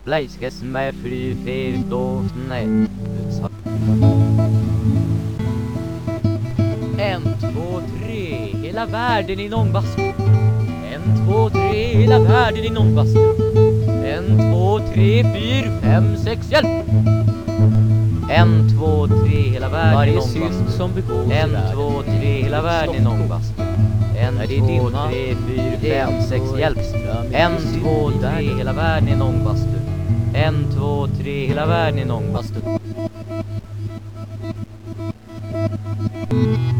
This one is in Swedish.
Blaiskes med fly fyrt och nej. 1, 2, 3, hela världen i nångbastu. 1, 2, 3, hela världen i nångbastu. 1, 2, 3, 4, 5, 6, hjälp! 1, 2, 3, hela världen i nångbastu. Som begås 1, 2, 3, hela världen i nångbastu. 1, 2, 3, 4, 5, 6, hjälp! 1, 2, 3, hela världen i nångbastu. 1, 2, 3, hela världen i nångbastu.